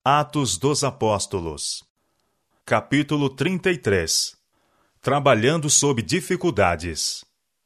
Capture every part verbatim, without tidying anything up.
Atos dos Apóstolos. Capítulo trinta e três. Trabalhando sob dificuldades.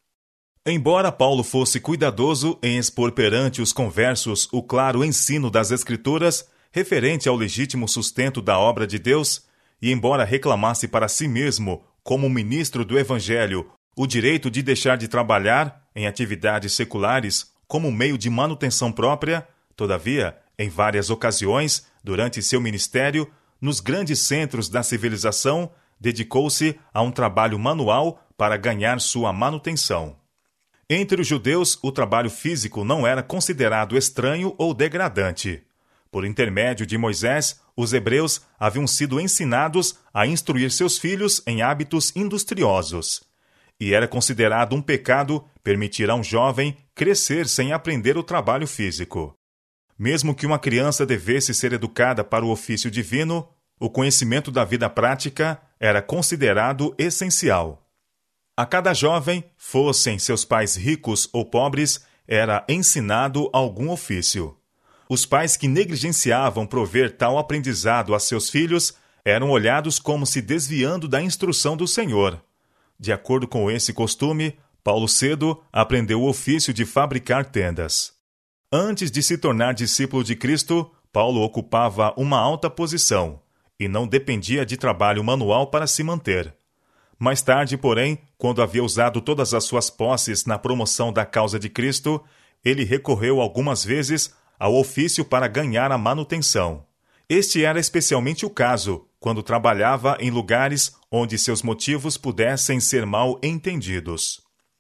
Embora Paulo fosse cuidadoso em expor perante os conversos o claro ensino das Escrituras referente ao legítimo sustento da obra de Deus, e embora reclamasse para si mesmo, como ministro do Evangelho, o direito de deixar de trabalhar em atividades seculares como meio de manutenção própria, todavia, em várias ocasiões, durante seu ministério, nos grandes centros da civilização, dedicou-se a um trabalho manual para ganhar sua manutenção. Entre os judeus, o trabalho físico não era considerado estranho ou degradante. Por intermédio de Moisés, os hebreus haviam sido ensinados a instruir seus filhos em hábitos industriosos. E era considerado um pecado permitir a um jovem crescer sem aprender o trabalho físico. Mesmo que uma criança devesse ser educada para o ofício divino, o conhecimento da vida prática era considerado essencial. A cada jovem, fossem seus pais ricos ou pobres, era ensinado algum ofício. Os pais que negligenciavam prover tal aprendizado a seus filhos eram olhados como se desviando da instrução do Senhor. De acordo com esse costume, Paulo cedo aprendeu o ofício de fabricar tendas. Antes de se tornar discípulo de Cristo, Paulo ocupava uma alta posição e não dependia de trabalho manual para se manter. Mais tarde, porém, quando havia usado todas as suas posses na promoção da causa de Cristo, ele recorreu algumas vezes ao ofício para ganhar a manutenção. Este era especialmente o caso quando trabalhava em lugares onde seus motivos pudessem ser mal entendidos.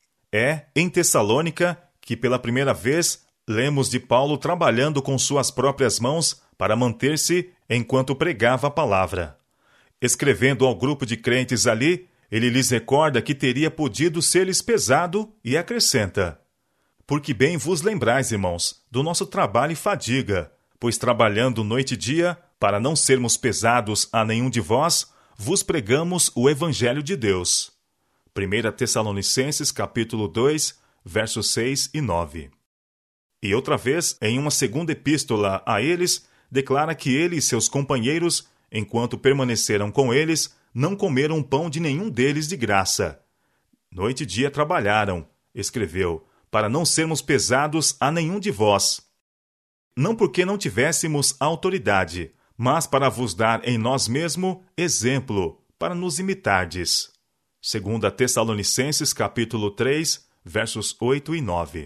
É em Tessalônica que, pela primeira vez, lemos de Paulo trabalhando com suas próprias mãos para manter-se enquanto pregava a palavra. Escrevendo ao grupo de crentes ali, ele lhes recorda que teria podido ser-lhes pesado e acrescenta: Porque bem vos lembrais, irmãos, do nosso trabalho e fadiga, pois trabalhando noite e dia, para não sermos pesados a nenhum de vós, vos pregamos o Evangelho de Deus. primeira Tessalonicenses, capítulo dois, versos seis e nove. E outra vez, em uma segunda epístola a eles, declara que ele e seus companheiros, enquanto permaneceram com eles, não comeram pão de nenhum deles de graça. Noite e dia trabalharam, escreveu, para não sermos pesados a nenhum de vós. Não porque não tivéssemos autoridade, mas para vos dar em nós mesmo exemplo, para nos imitardes. segunda Tessalonicenses, capítulo três, versos oito e nove.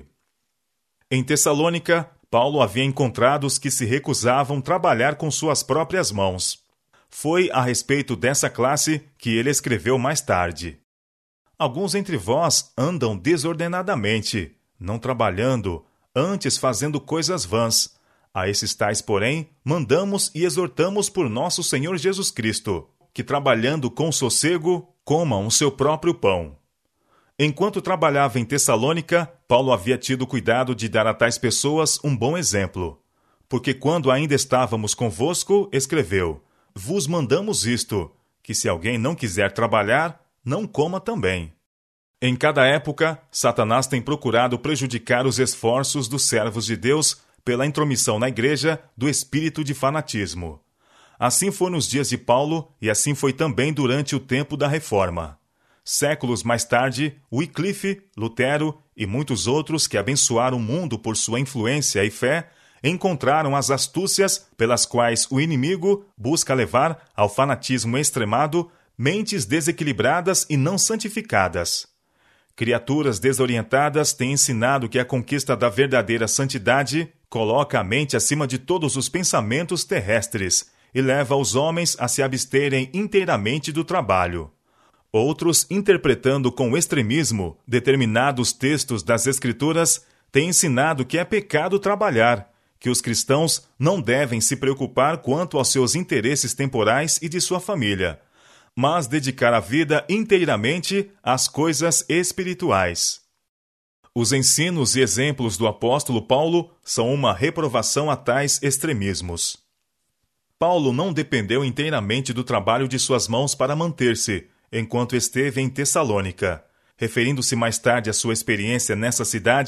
Em Tessalônica, Paulo havia encontrado os que se recusavam trabalhar com suas próprias mãos. Foi a respeito dessa classe que ele escreveu mais tarde. Alguns entre vós andam desordenadamente, não trabalhando, antes fazendo coisas vãs. A esses tais, porém, mandamos e exortamos por nosso Senhor Jesus Cristo, que trabalhando com sossego, comam o seu próprio pão. Enquanto trabalhava em Tessalônica, Paulo havia tido cuidado de dar a tais pessoas um bom exemplo. Porque quando ainda estávamos convosco, escreveu: Vos mandamos isto, que se alguém não quiser trabalhar, não coma também. Em cada época, Satanás tem procurado prejudicar os esforços dos servos de Deus pela intromissão na igreja do espírito de fanatismo. Assim foi nos dias de Paulo e assim foi também durante o tempo da Reforma. Séculos mais tarde, Wycliffe, Lutero e muitos outros que abençoaram o mundo por sua influência e fé, encontraram as astúcias pelas quais o inimigo busca levar ao fanatismo extremado mentes desequilibradas e não santificadas. Criaturas desorientadas têm ensinado que a conquista da verdadeira santidade coloca a mente acima de todos os pensamentos terrestres e leva os homens a se absterem inteiramente do trabalho. Outros, interpretando com extremismo determinados textos das Escrituras, têm ensinado que é pecado trabalhar, que os cristãos não devem se preocupar quanto aos seus interesses temporais e de sua família, mas dedicar a vida inteiramente às coisas espirituais. Os ensinos e exemplos do apóstolo Paulo são uma reprovação a tais extremismos. Paulo não dependeu inteiramente do trabalho de suas mãos para manter-se, enquanto esteve em Tessalônica. Referindo-se mais tarde à sua experiência nessa cidade,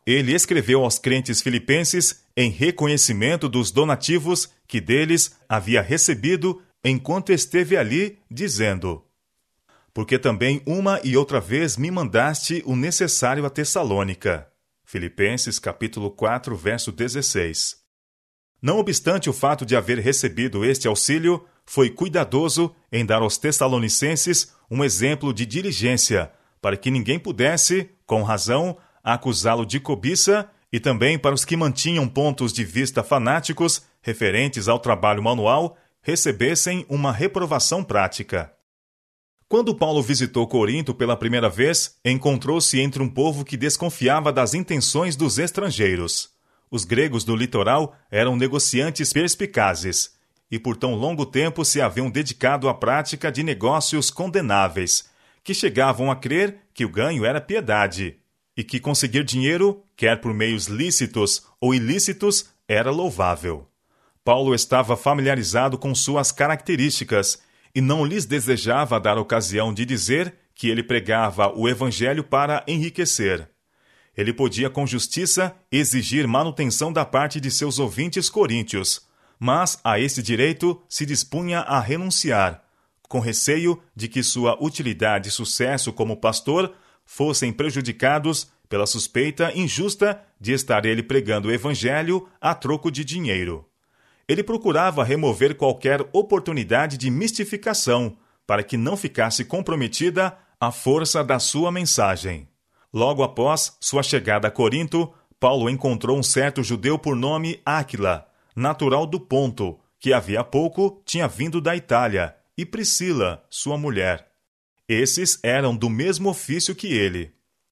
ele escreveu aos crentes filipenses em reconhecimento dos donativos que deles havia recebido enquanto esteve ali, dizendo: porque também uma e outra vez me mandaste o necessário a Tessalônica. Filipenses capítulo quatro, verso dezesseis. Não obstante o fato de haver recebido este auxílio, foi cuidadoso em dar aos tessalonicenses um exemplo de diligência, para que ninguém pudesse, com razão, acusá-lo de cobiça, e também para os que mantinham pontos de vista fanáticos referentes ao trabalho manual, recebessem uma reprovação prática. Quando Paulo visitou Corinto pela primeira vez, encontrou-se entre um povo que desconfiava das intenções dos estrangeiros. Os gregos do litoral eram negociantes perspicazes, e por tão longo tempo se haviam dedicado à prática de negócios condenáveis, que chegavam a crer que o ganho era piedade, e que conseguir dinheiro, quer por meios lícitos ou ilícitos, era louvável. Paulo estava familiarizado com suas características e não lhes desejava dar ocasião de dizer que ele pregava o evangelho para enriquecer. Ele podia com justiça exigir manutenção da parte de seus ouvintes coríntios, mas a esse direito se dispunha a renunciar, com receio de que sua utilidade e sucesso como pastor fossem prejudicados pela suspeita injusta de estar ele pregando o evangelho a troco de dinheiro. Ele procurava remover qualquer oportunidade de mistificação, para que não ficasse comprometida a força da sua mensagem. Logo após sua chegada a Corinto, Paulo encontrou um certo judeu por nome Áquila, natural do Ponto, que havia pouco tinha vindo da Itália, e Priscila, sua mulher. Esses eram do mesmo ofício que ele.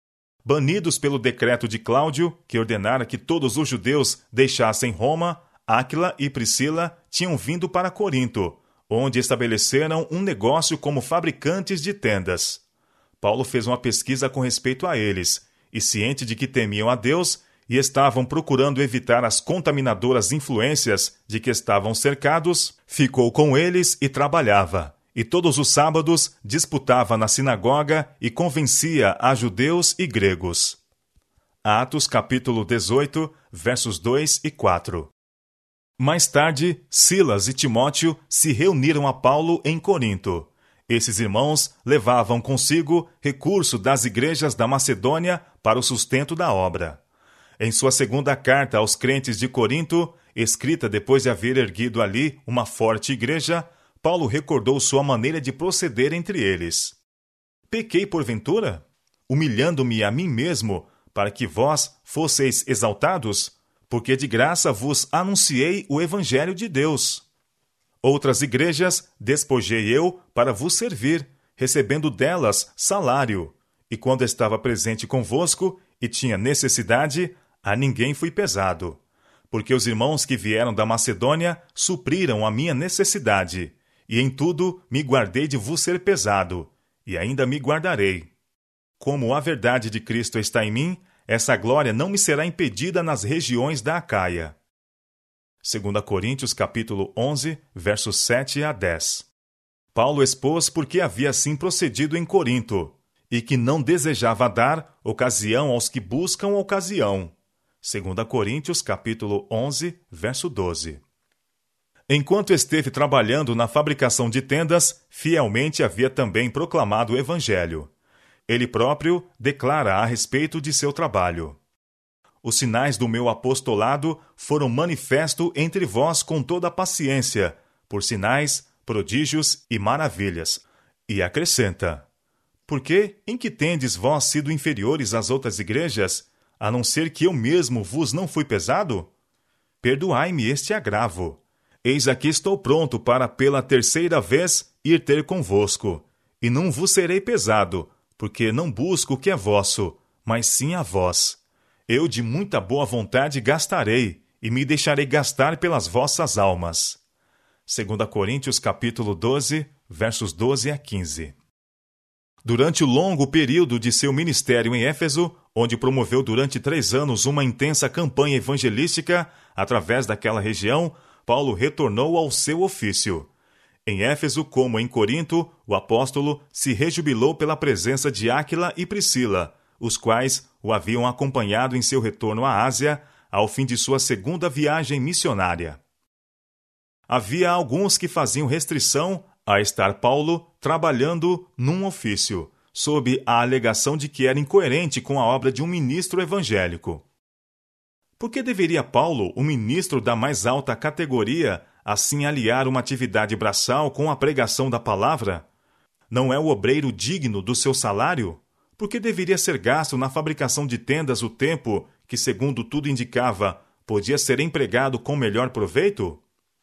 Banidos pelo decreto de Cláudio, que ordenara que todos os judeus deixassem Roma, Áquila e Priscila tinham vindo para Corinto, onde estabeleceram um negócio como fabricantes de tendas. Paulo fez uma pesquisa com respeito a eles, e ciente de que temiam a Deus e estavam procurando evitar as contaminadoras influências de que estavam cercados, ficou com eles e trabalhava, e todos os sábados disputava na sinagoga e convencia a judeus e gregos. Atos capítulo dezoito, versos dois e quatro. Mais tarde, Silas e Timóteo se reuniram a Paulo em Corinto. Esses irmãos levavam consigo recurso das igrejas da Macedônia para o sustento da obra. Em sua segunda carta aos crentes de Corinto, escrita depois de haver erguido ali uma forte igreja, Paulo recordou sua maneira de proceder entre eles. Pequei porventura, humilhando-me a mim mesmo, para que vós fosseis exaltados? Porque de graça vos anunciei o evangelho de Deus. Outras igrejas despojei eu para vos servir, recebendo delas salário. E quando estava presente convosco e tinha necessidade, a ninguém fui pesado. Porque os irmãos que vieram da Macedônia supriram a minha necessidade, e em tudo me guardei de vos ser pesado, e ainda me guardarei. Como a verdade de Cristo está em mim, essa glória não me será impedida nas regiões da Acaia. Segunda Coríntios capítulo onze, versos sete a dez. Paulo expôs por que havia assim procedido em Corinto, e que não desejava dar ocasião aos que buscam ocasião. Segunda Coríntios capítulo onze, verso doze. Enquanto esteve trabalhando na fabricação de tendas, fielmente havia também proclamado o evangelho. Ele próprio declara a respeito de seu trabalho. Os sinais do meu apostolado foram manifesto entre vós com toda a paciência, por sinais, prodígios e maravilhas. E acrescenta: porque em que tendes vós sido inferiores às outras igrejas, a não ser que eu mesmo vos não fui pesado? Perdoai-me este agravo. Eis aqui estou pronto para pela terceira vez ir ter convosco, e não vos serei pesado, porque não busco o que é vosso, mas sim a vós. Eu de muita boa vontade gastarei, e me deixarei gastar pelas vossas almas. Segunda Coríntios capítulo doze, versos doze a quinze. Durante o longo período de seu ministério em Éfeso, onde promoveu durante três anos uma intensa campanha evangelística através daquela região, Paulo retornou ao seu ofício. Em Éfeso, como em Corinto, o apóstolo se rejubilou pela presença de Áquila e Priscila, os quais o haviam acompanhado em seu retorno à Ásia, ao fim de sua segunda viagem missionária. Havia alguns que faziam restrição a estar Paulo trabalhando num ofício, sob a alegação de que era incoerente com a obra de um ministro evangélico. Por que deveria Paulo, o ministro da mais alta categoria, assim aliar uma atividade braçal com a pregação da palavra? Não é o obreiro digno do seu salário? Por que deveria ser gasto na fabricação de tendas o tempo que, segundo tudo indicava, podia ser empregado com melhor proveito?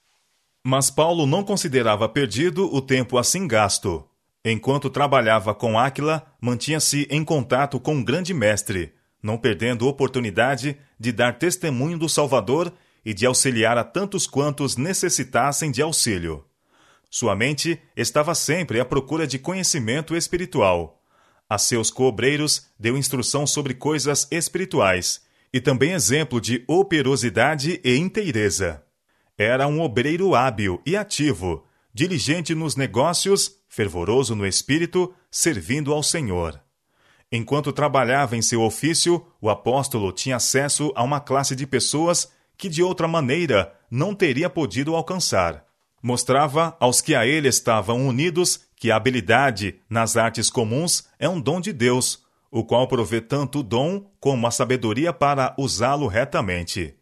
Mas Paulo não considerava perdido o tempo assim gasto. Enquanto trabalhava com Áquila, mantinha-se em contato com um grande mestre, não perdendo oportunidade de dar testemunho do Salvador e de auxiliar a tantos quantos necessitassem de auxílio. Sua mente estava sempre à procura de conhecimento espiritual. A seus coobreiros deu instrução sobre coisas espirituais e também exemplo de operosidade e inteireza. Era um obreiro hábil e ativo, diligente nos negócios, fervoroso no espírito, servindo ao Senhor. Enquanto trabalhava em seu ofício, o apóstolo tinha acesso a uma classe de pessoas que de outra maneira não teria podido alcançar. Mostrava aos que a ele estavam unidos que a habilidade nas artes comuns é um dom de Deus, o qual provê tanto o dom como a sabedoria para usá-lo retamente.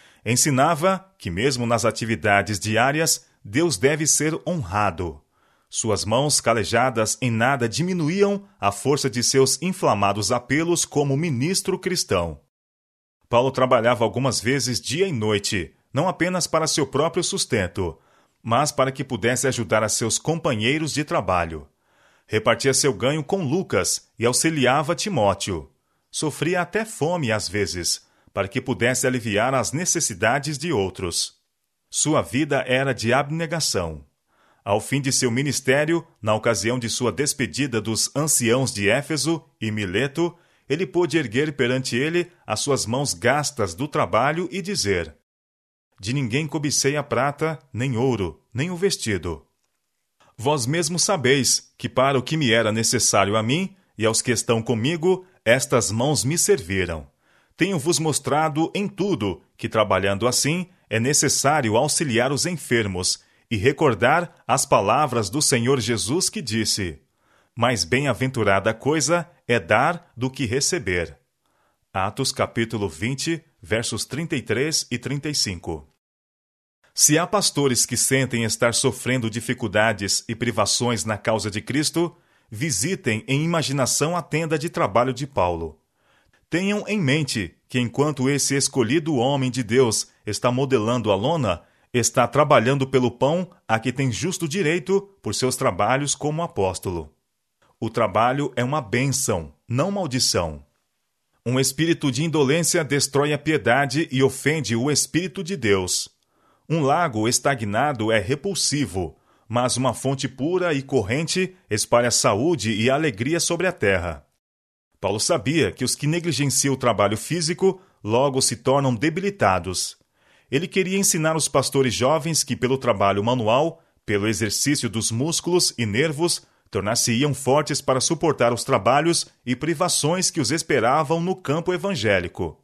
Ensinava que mesmo nas atividades diárias, Deus deve ser honrado. Suas mãos calejadas em nada diminuíam a força de seus inflamados apelos como ministro cristão. Paulo trabalhava algumas vezes dia e noite, não apenas para seu próprio sustento, mas para que pudesse ajudar a seus companheiros de trabalho. Repartia seu ganho com Lucas e auxiliava Timóteo. Sofria até fome às vezes, para que pudesse aliviar as necessidades de outros. Sua vida era de abnegação. Ao fim de seu ministério, na ocasião de sua despedida dos anciãos de Éfeso e Mileto, ele pôde erguer perante ele as suas mãos gastas do trabalho e dizer: De ninguém cobicei a prata, nem ouro, nem o vestido. Vós mesmos sabeis que para o que me era necessário a mim e aos que estão comigo, estas mãos me serviram. Tenho-vos mostrado em tudo que, trabalhando assim, é necessário auxiliar os enfermos e recordar as palavras do Senhor Jesus que disse: Mais bem-aventurada coisa é dar do que receber. Atos capítulo vinte, versos trinta e três e trinta e cinco. Se há pastores que sentem estar sofrendo dificuldades e privações na causa de Cristo, visitem em imaginação a tenda de trabalho de Paulo. Tenham em mente que enquanto esse escolhido homem de Deus está modelando a lona, está trabalhando pelo pão a que tem justo direito por seus trabalhos como apóstolo. O trabalho é uma bênção, não maldição. Um espírito de indolência destrói a piedade e ofende o Espírito de Deus. Um lago estagnado é repulsivo, mas uma fonte pura e corrente espalha saúde e alegria sobre a terra. Paulo sabia que os que negligenciam o trabalho físico logo se tornam debilitados. Ele queria ensinar os pastores jovens que, pelo trabalho manual, pelo exercício dos músculos e nervos, tornar-se-iam fortes para suportar os trabalhos e privações que os esperavam no campo evangélico.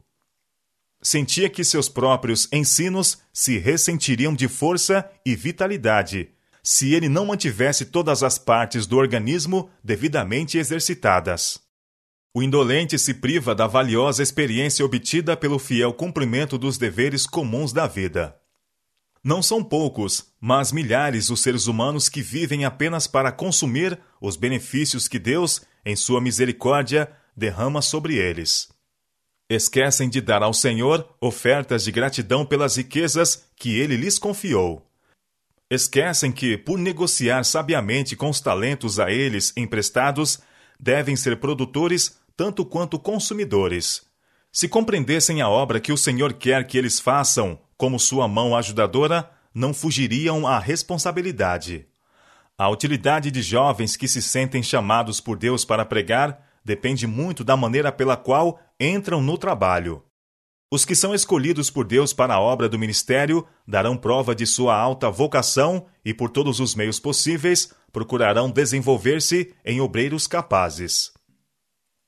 Sentia que seus próprios ensinos se ressentiriam de força e vitalidade, se ele não mantivesse todas as partes do organismo devidamente exercitadas. O indolente se priva da valiosa experiência obtida pelo fiel cumprimento dos deveres comuns da vida. Não são poucos, mas milhares os seres humanos que vivem apenas para consumir os benefícios que Deus, em sua misericórdia, derrama sobre eles. Esquecem de dar ao Senhor ofertas de gratidão pelas riquezas que Ele lhes confiou. Esquecem que, por negociar sabiamente com os talentos a eles emprestados, devem ser produtores tanto quanto consumidores. Se compreendessem a obra que o Senhor quer que eles façam como sua mão ajudadora, não fugiriam à responsabilidade. A utilidade de jovens que se sentem chamados por Deus para pregar depende muito da maneira pela qual entram no trabalho. Os que são escolhidos por Deus para a obra do ministério darão prova de sua alta vocação e, por todos os meios possíveis, procurarão desenvolver-se em obreiros capazes.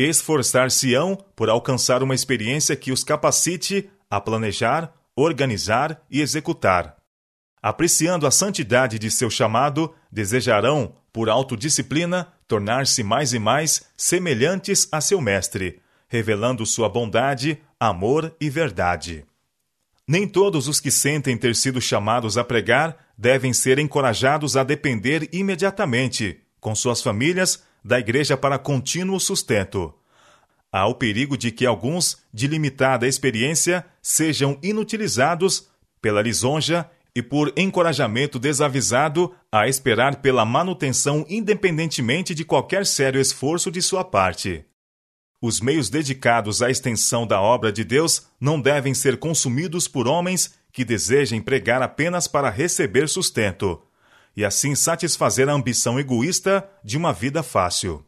esforçar-se-ão por alcançar uma experiência que os capacite a planejar, organizar e executar. Apreciando a santidade de seu chamado, desejarão, por autodisciplina, tornar-se mais e mais semelhantes a seu Mestre, revelando sua bondade, amor e verdade. Nem todos os que sentem ter sido chamados a pregar devem ser encorajados a depender imediatamente, com suas famílias, da igreja para contínuo sustento. Há o perigo de que alguns, de limitada experiência, sejam inutilizados pela lisonja e por encorajamento desavisado a esperar pela manutenção independentemente de qualquer sério esforço de sua parte. Os meios dedicados à extensão da obra de Deus não devem ser consumidos por homens que desejem pregar apenas para receber sustento, e assim satisfazer a ambição egoísta de uma vida fácil.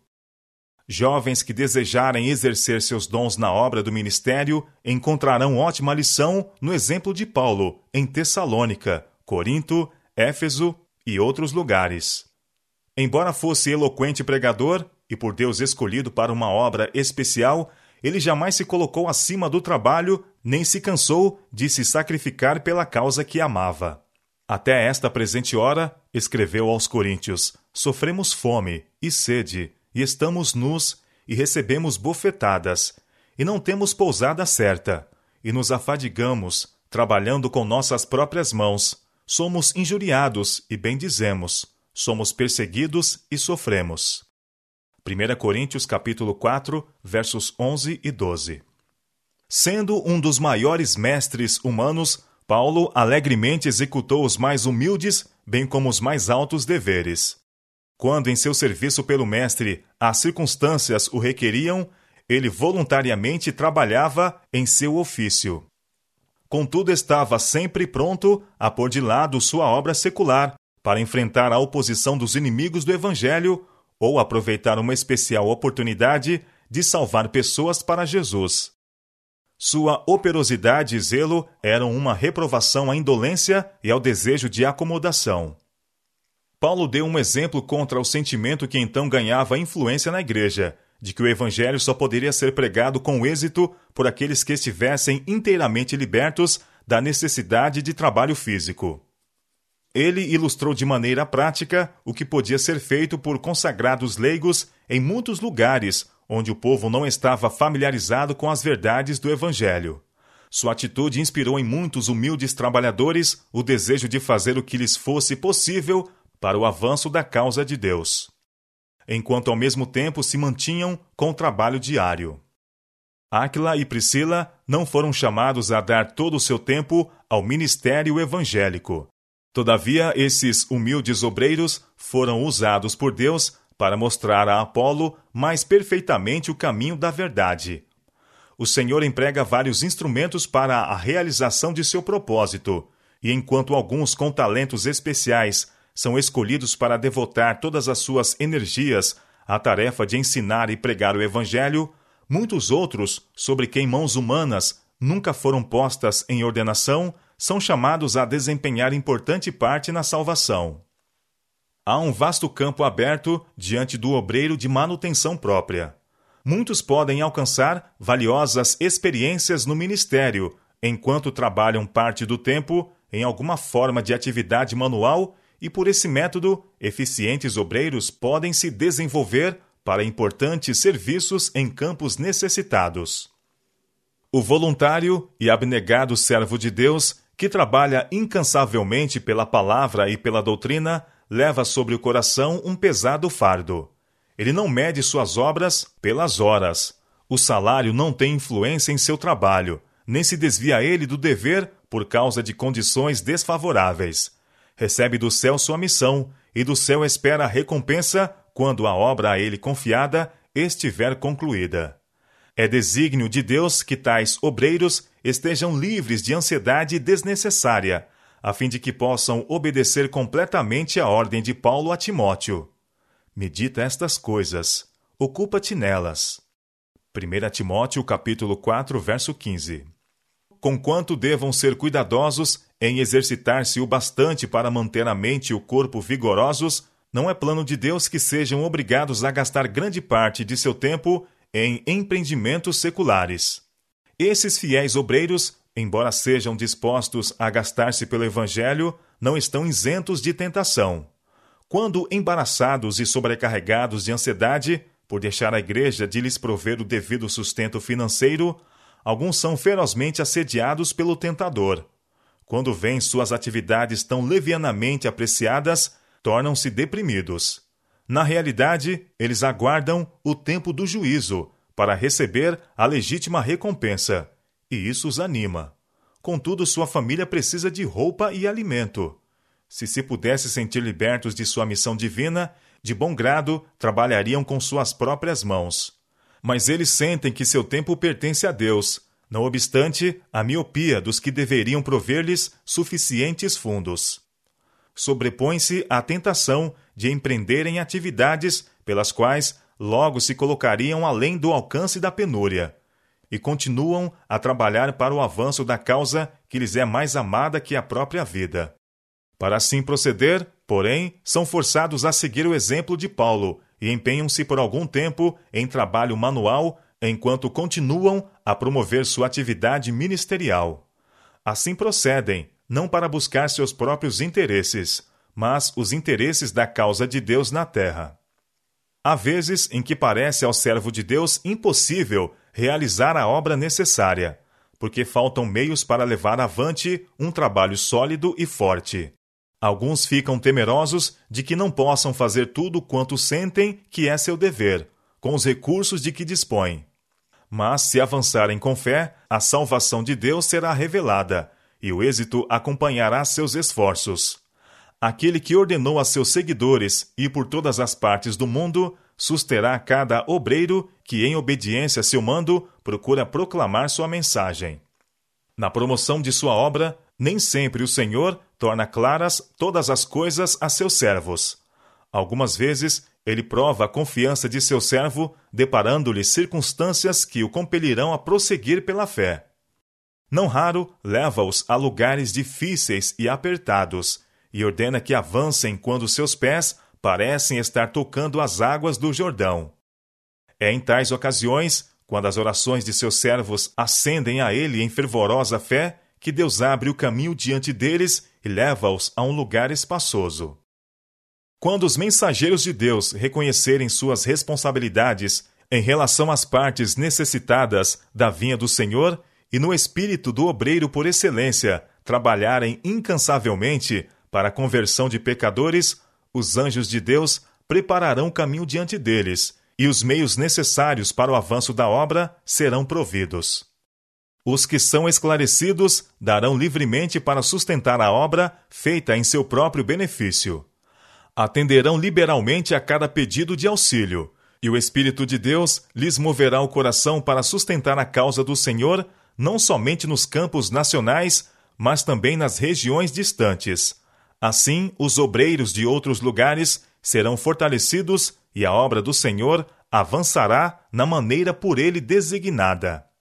Jovens que desejarem exercer seus dons na obra do ministério encontrarão ótima lição no exemplo de Paulo, em Tessalônica, Corinto, Éfeso e outros lugares. Embora fosse eloquente pregador, e por Deus escolhido para uma obra especial, ele jamais se colocou acima do trabalho, nem se cansou de se sacrificar pela causa que amava. Até esta presente hora, escreveu aos Coríntios, sofremos fome e sede, e estamos nus, e recebemos bofetadas, e não temos pousada certa, e nos afadigamos, trabalhando com nossas próprias mãos. Somos injuriados, e bendizemos. Somos perseguidos e sofremos. primeira Coríntios capítulo quatro, versos onze e doze. Sendo um dos maiores mestres humanos, Paulo alegremente executou os mais humildes, bem como os mais altos deveres. Quando em seu serviço pelo mestre as circunstâncias o requeriam, ele voluntariamente trabalhava em seu ofício. Contudo, estava sempre pronto a pôr de lado sua obra secular para enfrentar a oposição dos inimigos do Evangelho ou aproveitar uma especial oportunidade de salvar pessoas para Jesus. Sua operosidade e zelo eram uma reprovação à indolência e ao desejo de acomodação. Paulo deu um exemplo contra o sentimento que então ganhava influência na igreja, de que o evangelho só poderia ser pregado com êxito por aqueles que estivessem inteiramente libertos da necessidade de trabalho físico. Ele ilustrou de maneira prática o que podia ser feito por consagrados leigos em muitos lugares onde o povo não estava familiarizado com as verdades do evangelho. Sua atitude inspirou em muitos humildes trabalhadores o desejo de fazer o que lhes fosse possível para o avanço da causa de Deus, enquanto ao mesmo tempo se mantinham com o trabalho diário. Áquila e Priscila não foram chamados a dar todo o seu tempo ao ministério evangélico. Todavia, esses humildes obreiros foram usados por Deus para mostrar a Apolo mais perfeitamente o caminho da verdade. O Senhor emprega vários instrumentos para a realização de seu propósito, e enquanto alguns com talentos especiais são escolhidos para devotar todas as suas energias à tarefa de ensinar e pregar o Evangelho, muitos outros, sobre quem mãos humanas nunca foram postas em ordenação, são chamados a desempenhar importante parte na salvação. Há um vasto campo aberto diante do obreiro de manutenção própria. Muitos podem alcançar valiosas experiências no ministério, enquanto trabalham parte do tempo em alguma forma de atividade manual, e por esse método, eficientes obreiros podem se desenvolver para importantes serviços em campos necessitados. O voluntário e abnegado servo de Deus, que trabalha incansavelmente pela palavra e pela doutrina, leva sobre o coração um pesado fardo. Ele não mede suas obras pelas horas. O salário não tem influência em seu trabalho, nem se desvia ele do dever por causa de condições desfavoráveis. Recebe do céu sua missão, e do céu espera a recompensa quando a obra a ele confiada estiver concluída. É desígnio de Deus que tais obreiros estejam livres de ansiedade desnecessária, a fim de que possam obedecer completamente à ordem de Paulo a Timóteo. Medita estas coisas, ocupa-te nelas. primeira Timóteo capítulo quatro, verso quinze. Conquanto devam ser cuidadosos em exercitar-se o bastante para manter a mente e o corpo vigorosos, não é plano de Deus que sejam obrigados a gastar grande parte de seu tempo em empreendimentos seculares. Esses fiéis obreiros, embora sejam dispostos a gastar-se pelo Evangelho, não estão isentos de tentação. Quando embaraçados e sobrecarregados de ansiedade, por deixar a igreja de lhes prover o devido sustento financeiro, alguns são ferozmente assediados pelo tentador. Quando veem suas atividades tão levianamente apreciadas, tornam-se deprimidos. Na realidade, eles aguardam o tempo do juízo para receber a legítima recompensa, e isso os anima. Contudo, sua família precisa de roupa e alimento. Se se pudesse sentir libertos de sua missão divina, de bom grado trabalhariam com suas próprias mãos. Mas eles sentem que seu tempo pertence a Deus, não obstante a miopia dos que deveriam prover-lhes suficientes fundos. Sobrepõe-se a tentação de empreenderem atividades pelas quais logo se colocariam além do alcance da penúria, e continuam a trabalhar para o avanço da causa que lhes é mais amada que a própria vida. Para assim proceder, porém, são forçados a seguir o exemplo de Paulo e empenham-se por algum tempo em trabalho manual enquanto continuam a promover sua atividade ministerial. Assim procedem, não para buscar seus próprios interesses, mas os interesses da causa de Deus na terra. Há vezes em que parece ao servo de Deus impossível realizar a obra necessária, porque faltam meios para levar avante um trabalho sólido e forte. Alguns ficam temerosos de que não possam fazer tudo quanto sentem que é seu dever, com os recursos de que dispõem. Mas, se avançarem com fé, a salvação de Deus será revelada, e o êxito acompanhará seus esforços. Aquele que ordenou a seus seguidores ir por todas as partes do mundo, susterá cada obreiro que, em obediência a seu mando, procura proclamar sua mensagem. Na promoção de sua obra, nem sempre o Senhor torna claras todas as coisas a seus servos. Algumas vezes, ele prova a confiança de seu servo, deparando-lhe circunstâncias que o compelirão a prosseguir pela fé. Não raro, leva-os a lugares difíceis e apertados, e ordena que avancem quando seus pés parecem estar tocando as águas do Jordão. É em tais ocasiões, quando as orações de seus servos ascendem a ele em fervorosa fé, que Deus abre o caminho diante deles e leva-os a um lugar espaçoso. Quando os mensageiros de Deus reconhecerem suas responsabilidades em relação às partes necessitadas da vinha do Senhor e no espírito do obreiro por excelência trabalharem incansavelmente para a conversão de pecadores, os anjos de Deus prepararão o caminho diante deles, e os meios necessários para o avanço da obra serão providos. Os que são esclarecidos darão livremente para sustentar a obra feita em seu próprio benefício. Atenderão liberalmente a cada pedido de auxílio, e o Espírito de Deus lhes moverá o coração para sustentar a causa do Senhor, não somente nos campos nacionais, mas também nas regiões distantes. Assim, os obreiros de outros lugares serão fortalecidos e a obra do Senhor avançará na maneira por ele designada.